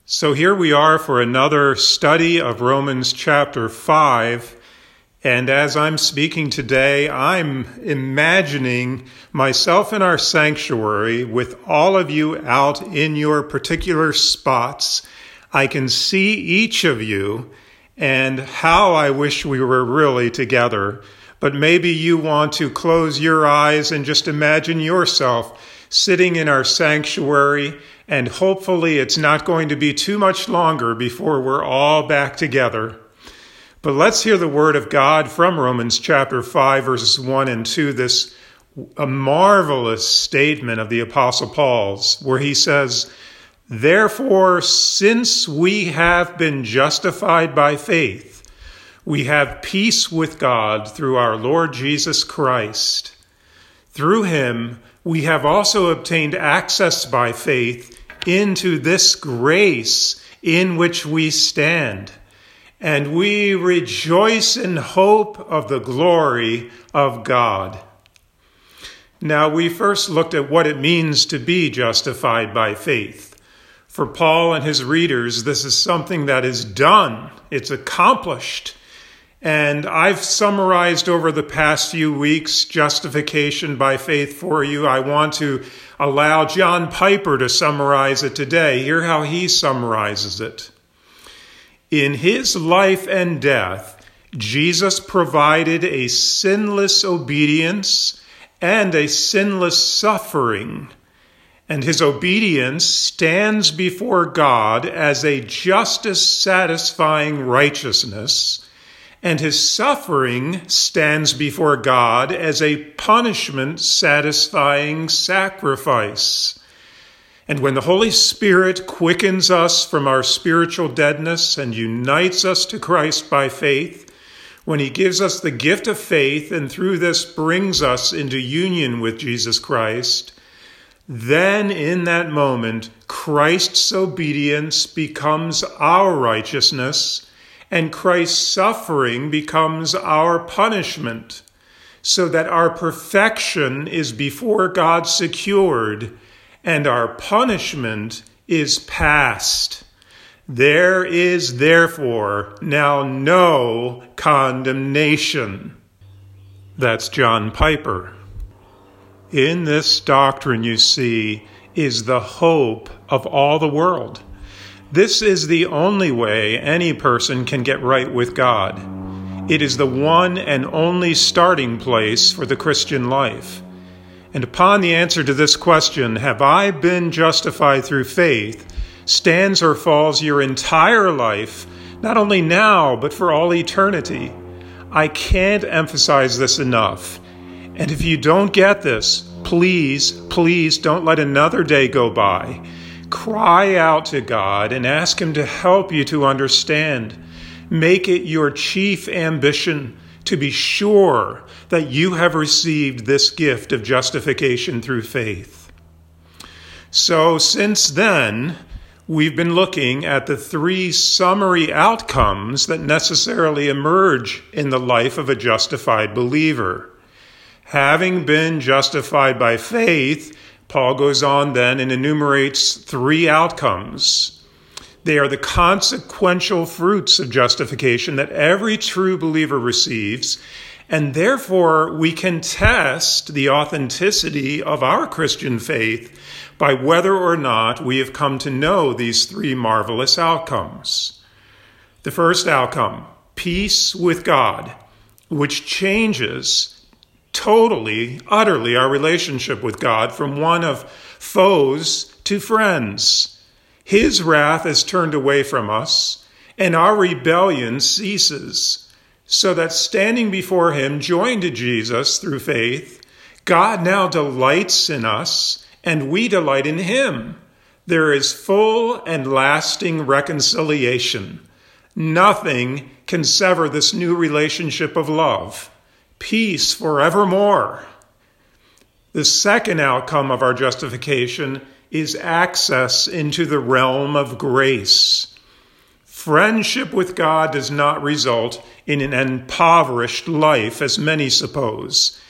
So here we are for another study of Romans chapter 5. And as I'm speaking today, I'm imagining myself in our sanctuary with all of you out in your particular spots. I can see each of you, and how I wish we were really together. But maybe you want to close your eyes and just imagine yourself sitting in our sanctuary, and hopefully it's not going to be too much longer before we're all back together. But let's hear the word of God from Romans chapter 5, verses 1 and 2, this a marvelous statement of the Apostle Paul's, where he says, "Therefore, since we have been justified by faith, we have peace with God through our Lord Jesus Christ. Through him, we have also obtained access by faith into this grace in which we stand, and we rejoice in hope of the glory of God." Now, we first looked at what it means to be justified by faith. For Paul and his readers, this is something that is done. It's accomplished. And I've summarized over the past few weeks justification by faith for you. I want to allow John Piper to summarize it today. Hear how he summarizes it. In his life and death, Jesus provided a sinless obedience and a sinless suffering. And his obedience stands before God as a justice-satisfying righteousness, and his suffering stands before God as a punishment-satisfying sacrifice. And when the Holy Spirit quickens us from our spiritual deadness and unites us to Christ by faith, when he gives us the gift of faith and through this brings us into union with Jesus Christ, then in that moment, Christ's obedience becomes our righteousness, and Christ's suffering becomes our punishment, so that our perfection is before God secured, and our punishment is past. There is therefore now no condemnation. That's John Piper. In this doctrine, you see, is the hope of all the world. This is the only way any person can get right with God. It is the one and only starting place for the Christian life. And upon the answer to this question, have I been justified through faith, stands or falls your entire life, not only now, but for all eternity. I can't emphasize this enough. And if you don't get this, please don't let another day go by. Cry out to God and ask him to help you to understand. Make it your chief ambition to be sure that you have received this gift of justification through faith. So since then, we've been looking at the three summary outcomes that necessarily emerge in the life of a justified believer. Having been justified by faith, Paul goes on then and enumerates three outcomes. They are the consequential fruits of justification that every true believer receives, and therefore we can test the authenticity of our Christian faith by whether or not we have come to know these three marvelous outcomes. The first outcome, peace with God, which changes totally, utterly our relationship with God from one of foes to friends. His wrath is turned away from us, and our rebellion ceases, so that standing before him, joined to Jesus through faith, God now delights in us, and we delight in him. There is full and lasting reconciliation. Nothing can sever this new relationship of love. Peace forevermore. The second outcome of our justification is access into the realm of grace. Friendship with God does not result in an impoverished life, as many suppose.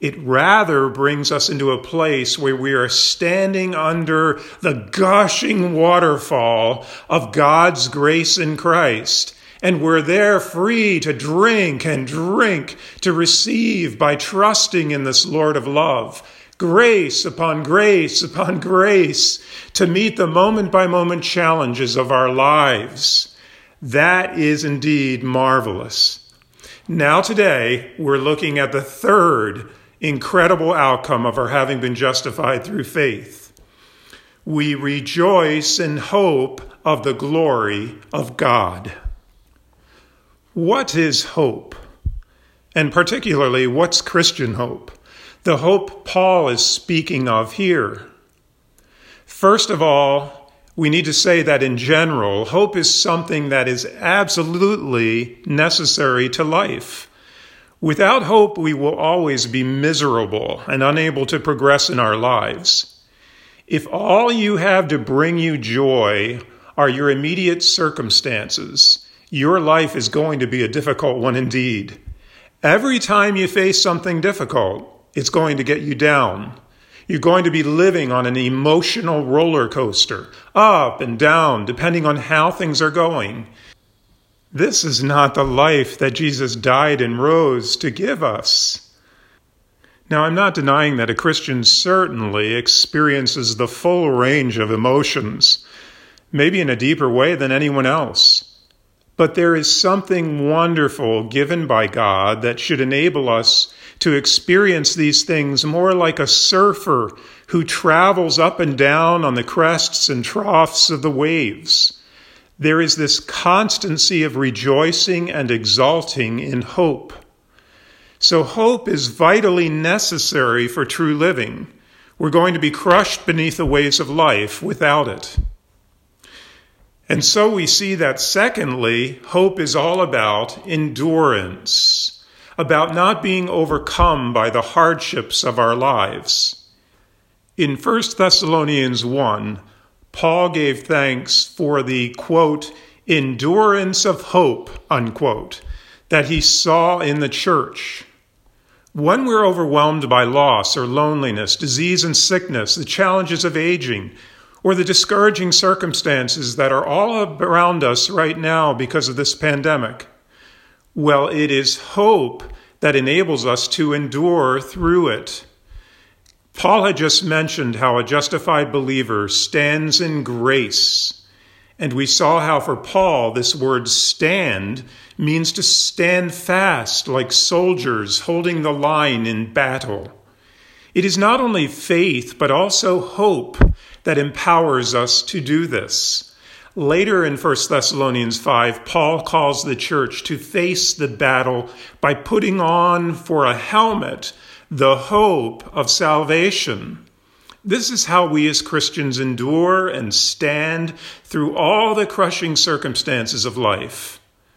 It rather brings us into a place where we are standing under the gushing waterfall of God's grace in Christ. And we're there free to drink and drink, to receive by trusting in this Lord of love. Grace upon grace upon grace to meet the moment-by-moment challenges of our lives. That is indeed marvelous. Now today, we're looking at the third incredible outcome of our having been justified through faith. We rejoice in hope of the glory of God. What is hope? And particularly, what's Christian hope? The hope Paul is speaking of here. First of all, we need to say that in general, hope is something that is absolutely necessary to life. Without hope, we will always be miserable and unable to progress in our lives. If all you have to bring you joy are your immediate circumstances, your life is going to be a difficult one indeed. Every time you face something difficult, it's going to get you down. You're going to be living on an emotional roller coaster, up and down, depending on how things are going. This is not the life that Jesus died and rose to give us. Now, I'm not denying that a Christian certainly experiences the full range of emotions, maybe in a deeper way than anyone else. But there is something wonderful given by God that should enable us to experience these things more like a surfer who travels up and down on the crests and troughs of the waves. There is this constancy of rejoicing and exulting in hope. So hope is vitally necessary for true living. We're going to be crushed beneath the waves of life without it. And so we see that, secondly, hope is all about endurance, about not being overcome by the hardships of our lives. In 1 Thessalonians 1, Paul gave thanks for the, quote, endurance of hope, unquote, that he saw in the church. When we're overwhelmed by loss or loneliness, disease and sickness, the challenges of aging, or the discouraging circumstances that are all around us right now because of this pandemic, well, it is hope that enables us to endure through it. Paul had just mentioned how a justified believer stands in grace. And we saw how for Paul, this word stand means to stand fast like soldiers holding the line in battle. It is not only faith, but also hope that empowers us to do this. Later in 1 Thessalonians 5, Paul calls the church to face the battle by putting on for a helmet the hope of salvation. This is how we as Christians endure and stand through all the crushing circumstances of life.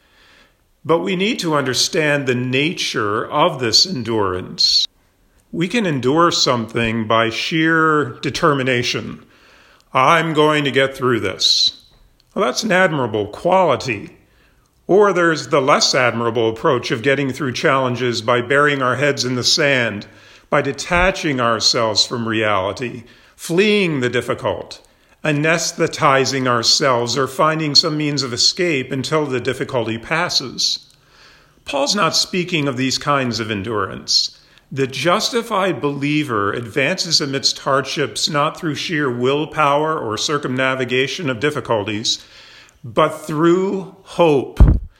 But we need to understand the nature of this endurance. We can endure something by sheer determination. I'm going to get through this. Well, that's an admirable quality. Or there's the less admirable approach of getting through challenges by burying our heads in the sand, by detaching ourselves from reality, fleeing the difficult, anesthetizing ourselves, or finding some means of escape until the difficulty passes. Paul's not speaking of these kinds of endurance. The justified believer advances amidst hardships not through sheer willpower or circumnavigation of difficulties, but through hope.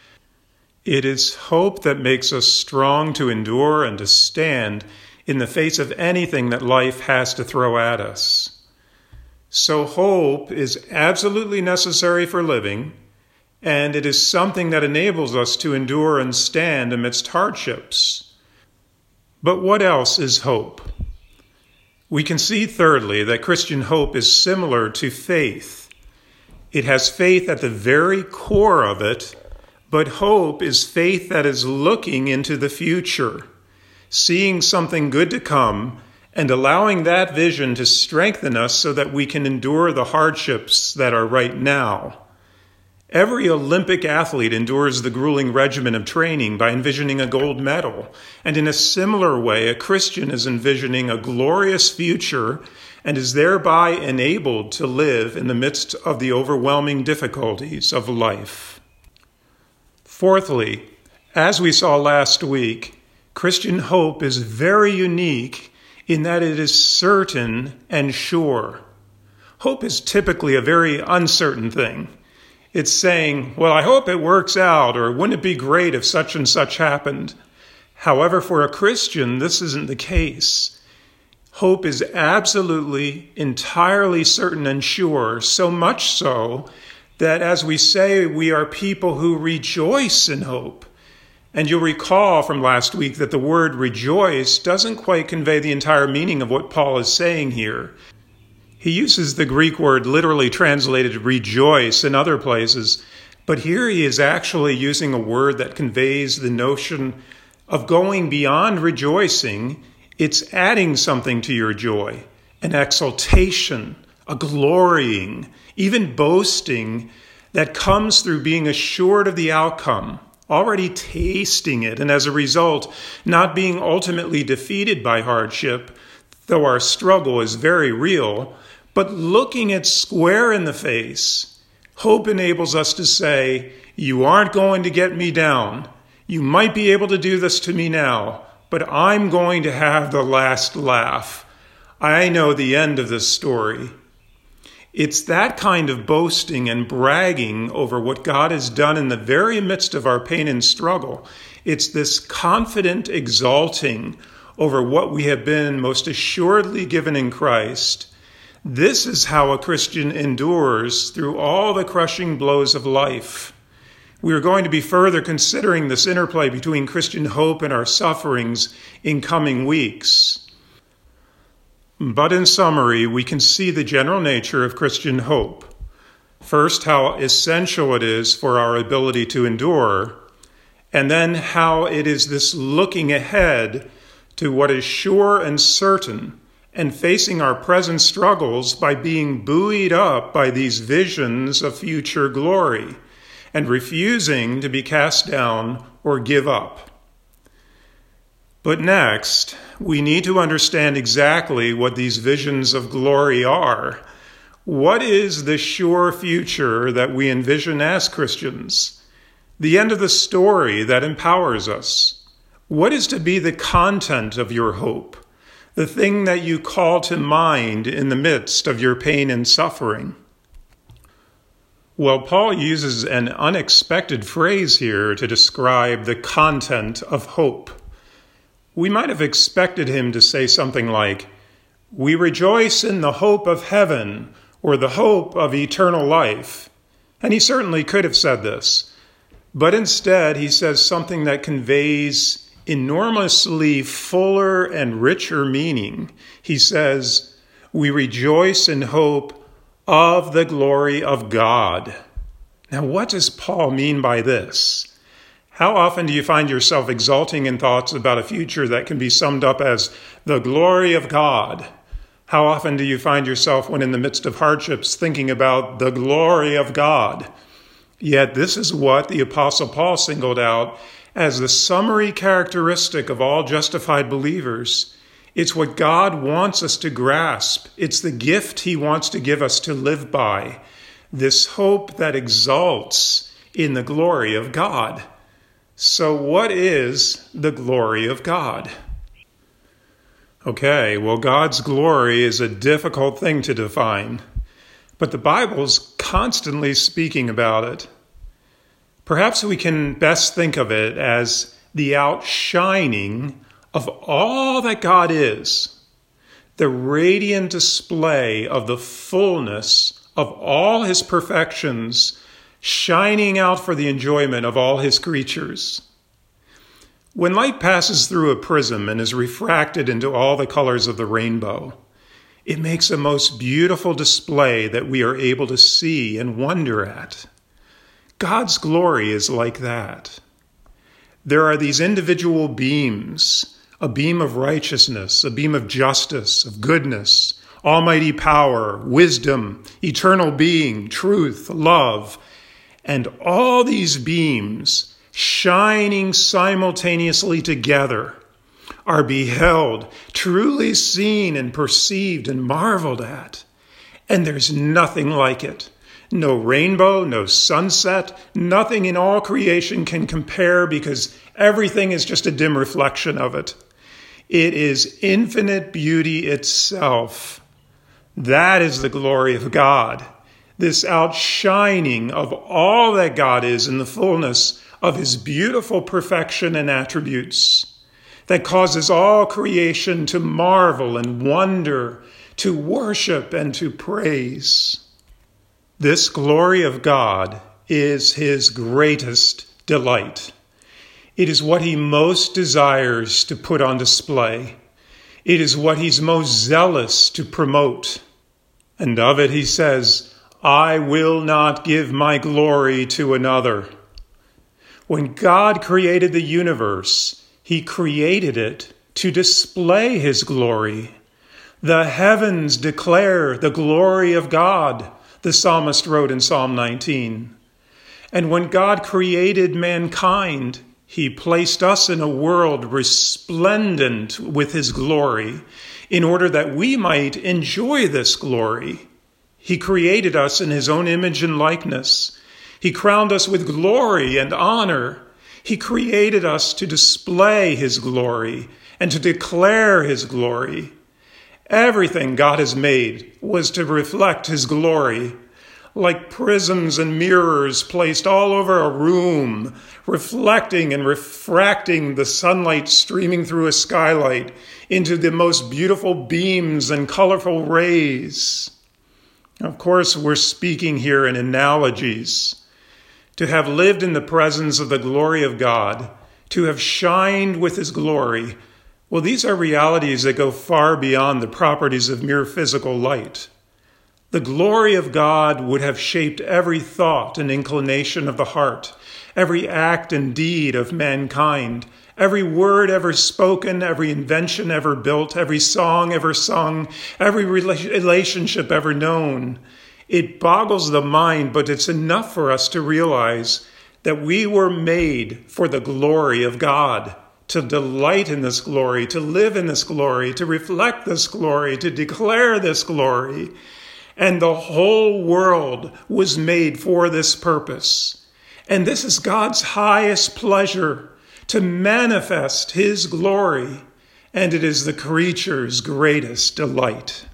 It is hope that makes us strong to endure and to stand in the face of anything that life has to throw at us. So hope is absolutely necessary for living, and it is something that enables us to endure and stand amidst hardships. But what else is hope? We can see, thirdly, that Christian hope is similar to faith. It has faith at the very core of it, but hope is faith that is looking into the future, seeing something good to come, and allowing that vision to strengthen us so that we can endure the hardships that are right now. Every Olympic athlete endures the grueling regimen of training by envisioning a gold medal. And in a similar way, a Christian is envisioning a glorious future and is thereby enabled to live in the midst of the overwhelming difficulties of life. Fourthly, as we saw last week, Christian hope is very unique in that it is certain and sure. Hope is typically a very uncertain thing. It's saying, well, I hope it works out, or wouldn't it be great if such and such happened? However, for a Christian, this isn't the case. Hope is absolutely, entirely certain and sure, so much so that, as we say, we are people who rejoice in hope. And you'll recall from last week that the word rejoice doesn't quite convey the entire meaning of what Paul is saying here. He uses the Greek word literally translated rejoice in other places, but here he is actually using a word that conveys the notion of going beyond rejoicing. It's adding something to your joy, an exultation, a glorying, even boasting that comes through being assured of the outcome, already tasting it, and as a result, not being ultimately defeated by hardship, though our struggle is very real. But looking it square in the face, hope enables us to say, you aren't going to get me down. You might be able to do this to me now, but I'm going to have the last laugh. I know the end of this story. It's that kind of boasting and bragging over what God has done in the very midst of our pain and struggle. It's this confident exalting over what we have been most assuredly given in Christ. This is how a Christian endures through all the crushing blows of life. We are going to be further considering this interplay between Christian hope and our sufferings in coming weeks. But in summary, we can see the general nature of Christian hope. First, how essential it is for our ability to endure, and then how it is this looking ahead to what is sure and certain, and facing our present struggles by being buoyed up by these visions of future glory, and refusing to be cast down or give up. But next, we need to understand exactly what these visions of glory are. What is the sure future that we envision as Christians? The end of the story that empowers us. What is to be the content of your hope? The thing that you call to mind in the midst of your pain and suffering? Well, Paul uses an unexpected phrase here to describe the content of hope. We might have expected him to say something like, "We rejoice in the hope of heaven," or "the hope of eternal life." And he certainly could have said this. But instead, he says something that conveys enormously fuller and richer meaning. He says, "We rejoice in hope of the glory of God." Now, what does Paul mean by this? How often do you find yourself exulting in thoughts about a future that can be summed up as the glory of God? How often do you find yourself, when in the midst of hardships, thinking about the glory of God? Yet this is what the Apostle Paul singled out as the summary characteristic of all justified believers. It's what God wants us to grasp. It's the gift he wants to give us to live by. This hope that exalts in the glory of God. So what is the glory of God? Okay, well, God's glory is a difficult thing to define, but the Bible's constantly speaking about it. Perhaps we can best think of it as the outshining of all that God is, the radiant display of the fullness of all his perfections, shining out for the enjoyment of all his creatures. When light passes through a prism and is refracted into all the colors of the rainbow, it makes a most beautiful display that we are able to see and wonder at. God's glory is like that. There are these individual beams, a beam of righteousness, a beam of justice, of goodness, almighty power, wisdom, eternal being, truth, love. And all these beams, shining simultaneously together, are beheld, truly seen and perceived and marveled at. And there's nothing like it. No rainbow, no sunset, nothing in all creation can compare, because everything is just a dim reflection of it. It is infinite beauty itself. That is the glory of God, this outshining of all that God is in the fullness of his beautiful perfection and attributes, that causes all creation to marvel and wonder, to worship and to praise. This glory of God is his greatest delight. It is what he most desires to put on display. It is what he's most zealous to promote. And of it he says, I will not give my glory to another. When God created the universe, he created it to display his glory. The heavens declare the glory of God, the psalmist wrote in Psalm 19. And when God created mankind, he placed us in a world resplendent with his glory in order that we might enjoy this glory. He created us in his own image and likeness. He crowned us with glory and honor. He created us to display his glory and to declare his glory. Everything God has made was to reflect his glory, like prisms and mirrors placed all over a room, reflecting and refracting the sunlight streaming through a skylight into the most beautiful beams and colorful rays. Of course, we're speaking here in analogies. To have lived in the presence of the glory of God, to have shined with his glory, well, these are realities that go far beyond the properties of mere physical light. The glory of God would have shaped every thought and inclination of the heart, every act and deed of mankind, every word ever spoken, every invention ever built, every song ever sung, every relationship ever known. It boggles the mind, but it's enough for us to realize that we were made for the glory of God, to delight in this glory, to live in this glory, to reflect this glory, to declare this glory. And the whole world was made for this purpose. And this is God's highest pleasure, to manifest his glory, and it is the creature's greatest delight.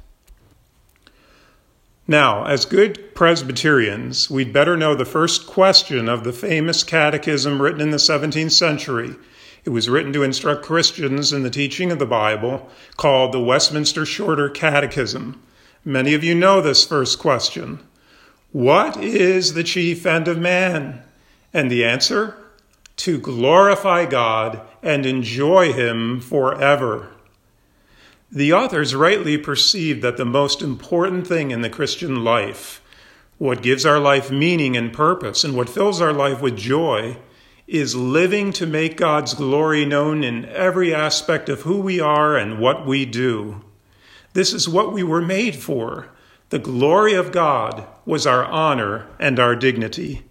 Now, as good Presbyterians, we'd better know the first question of the famous catechism written in the 17th century. It was written to instruct Christians in the teaching of the Bible, called the Westminster Shorter Catechism. Many of you know this first question. What is the chief end of man? And the answer? To glorify God and enjoy him forever. The authors rightly perceived that the most important thing in the Christian life, what gives our life meaning and purpose, and what fills our life with joy, is living to make God's glory known in every aspect of who we are and what we do. This is what we were made for. The glory of God was our honor and our dignity.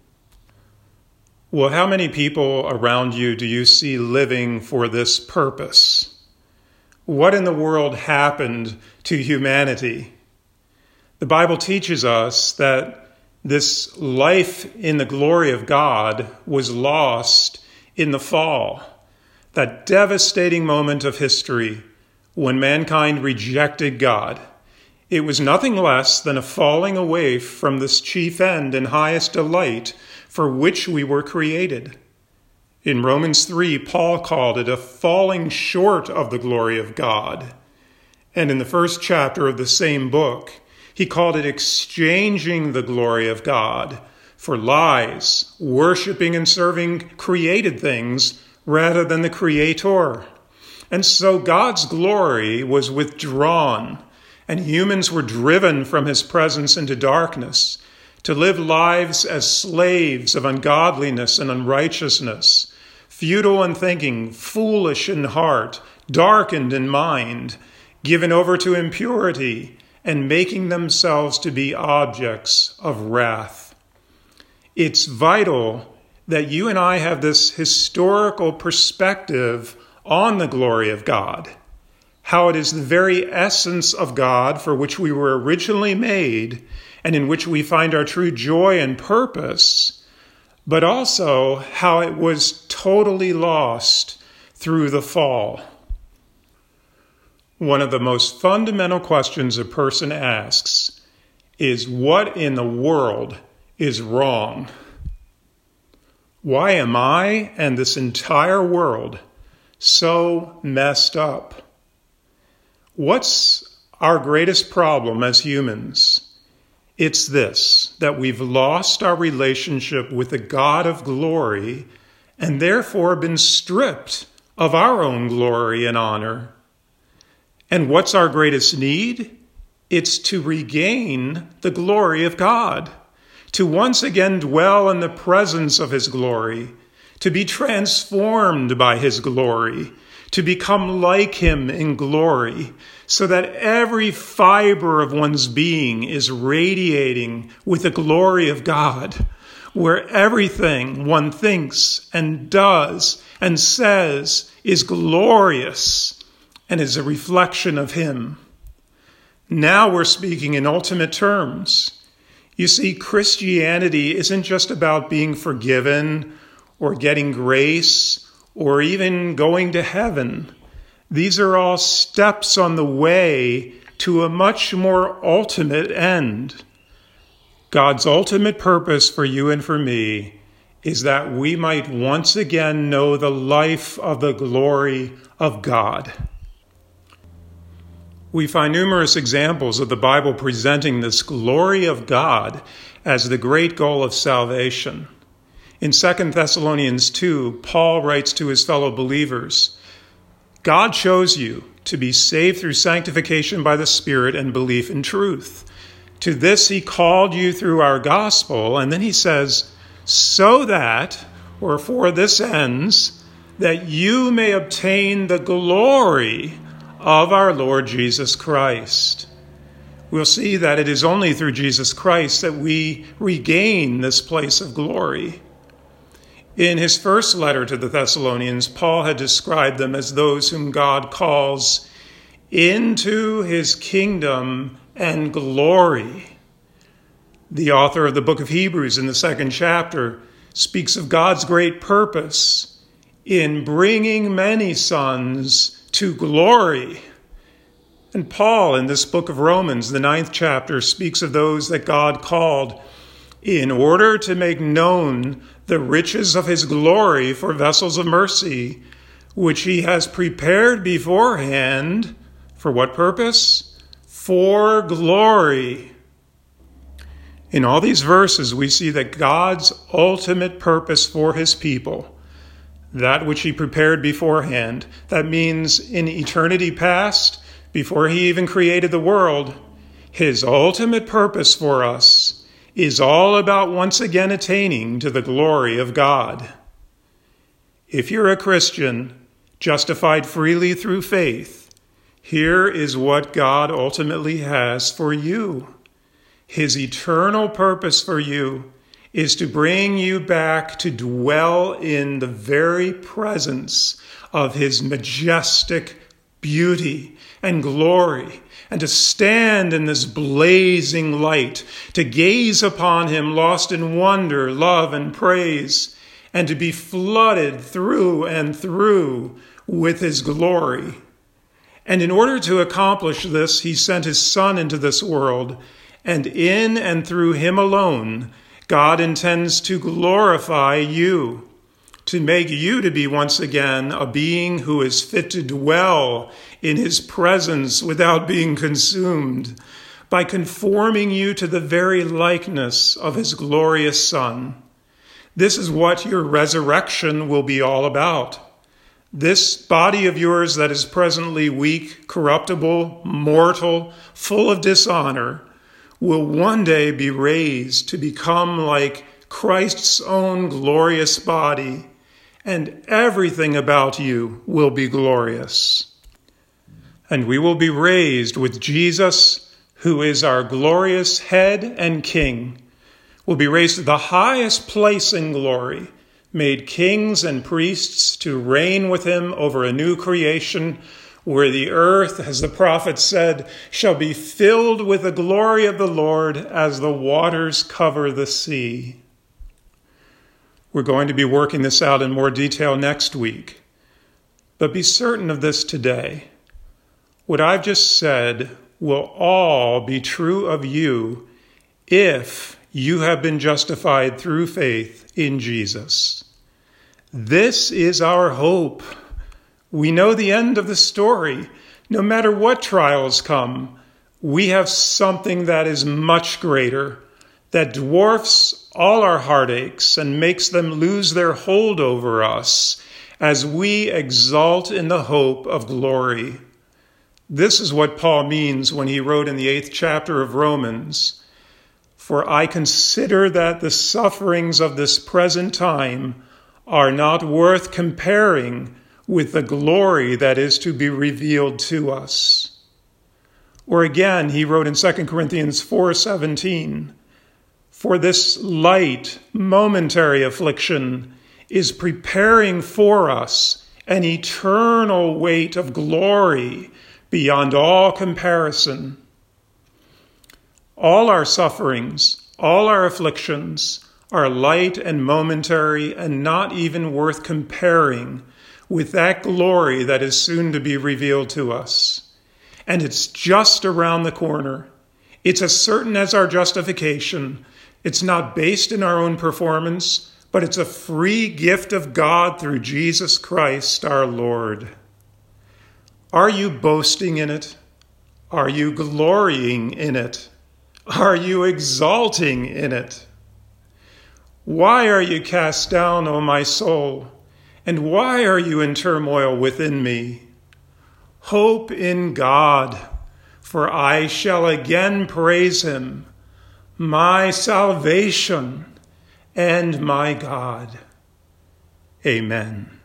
Well, how many people around you do you see living for this purpose? What in the world happened to humanity? The Bible teaches us that this life in the glory of God was lost in the fall, that devastating moment of history when mankind rejected God. It was nothing less than a falling away from this chief end and highest delight for which we were created. In Romans 3, Paul called it a falling short of the glory of God. And in the first chapter of the same book, he called it exchanging the glory of God for lies, worshiping and serving created things rather than the Creator. And so God's glory was withdrawn, and humans were driven from his presence into darkness to live lives as slaves of ungodliness and unrighteousness, futile in thinking, foolish in heart, darkened in mind, given over to impurity, and making themselves to be objects of wrath. it's vital that you and I have this historical perspective on the glory of God, how it is the very essence of God for which we were originally made and in which we find our true joy and purpose, but also how it was totally lost through the fall. One of the most fundamental questions a person asks is, what in the world is wrong? Why am I and this entire world so messed up? What's our greatest problem as humans? It's this, that we've lost our relationship with the God of glory and therefore been stripped of our own glory and honor. And what's our greatest need? It's to regain the glory of God, to once again dwell in the presence of His glory, to be transformed by His glory, to become like Him in glory, so that every fiber of one's being is radiating with the glory of God, where everything one thinks and does and says is glorious and is a reflection of Him. Now we're speaking in ultimate terms. You see, Christianity isn't just about being forgiven or getting grace or even going to heaven. These are all steps on the way to a much more ultimate end. God's ultimate purpose for you and for me is that we might once again know the life of the glory of God. We find numerous examples of the Bible presenting this glory of God as the great goal of salvation. In 2 Thessalonians 2, Paul writes to his fellow believers, God chose you to be saved through sanctification by the Spirit and belief in truth. To this He called you through our gospel, and then he says, so that, or for this ends, that you may obtain the glory of our Lord Jesus Christ. We'll see that it is only through Jesus Christ that we regain this place of glory. In his first letter to the Thessalonians, Paul had described them as those whom God calls into His kingdom and glory. The author of the book of Hebrews in the 2nd chapter speaks of God's great purpose in bringing many sons to glory. And Paul, in this book of Romans, the 9th chapter, speaks of those that God called in order to make known the riches of His glory for vessels of mercy, which He has prepared beforehand. For what purpose? For glory. In all these verses, we see that God's ultimate purpose for His people, that which He prepared beforehand, that means in eternity past, before He even created the world, His ultimate purpose for us is all about once again attaining to the glory of God. If you're a Christian, justified freely through faith, here is what God ultimately has for you. His eternal purpose for you is to bring you back to dwell in the very presence of His majestic beauty and glory, and to stand in this blazing light, to gaze upon Him lost in wonder, love, and praise, and to be flooded through and through with His glory. And in order to accomplish this, He sent His Son into this world, and in and through Him alone, God intends to glorify you, to make you to be once again a being who is fit to dwell in His presence without being consumed, by conforming you to the very likeness of His glorious Son. This is what your resurrection will be all about. This body of yours that is presently weak, corruptible, mortal, full of dishonor, will one day be raised to become like Christ's own glorious body, and everything about you will be glorious. And we will be raised with Jesus, who is our glorious head and King, will be raised to the highest place in glory, made kings and priests to reign with him over a new creation, where the earth, as the prophet said, shall be filled with the glory of the Lord as the waters cover the sea. We're going to be working this out in more detail next week. But be certain of this today. What I've just said will all be true of you if you have been justified through faith in Jesus. This is our hope. We know the end of the story. No matter what trials come, we have something that is much greater, that dwarfs all our heartaches and makes them lose their hold over us as we exult in the hope of glory. This is what Paul means when he wrote in the 8th chapter of Romans, "For I consider that the sufferings of this present time are not worth comparing with the glory that is to be revealed to us." Or again, he wrote in 2 Corinthians 4:17, "For this light, momentary affliction is preparing for us an eternal weight of glory beyond all comparison." All our sufferings, all our afflictions are light and momentary and not even worth comparing with that glory that is soon to be revealed to us. And it's just around the corner. It's as certain as our justification. It's not based in our own performance, but it's a free gift of God through Jesus Christ our Lord. Are you boasting in it? Are you glorying in it? Are you exalting in it? Why are you cast down, O my soul? And why are you in turmoil within me? Hope in God, for I shall again praise him, my salvation and my God. Amen.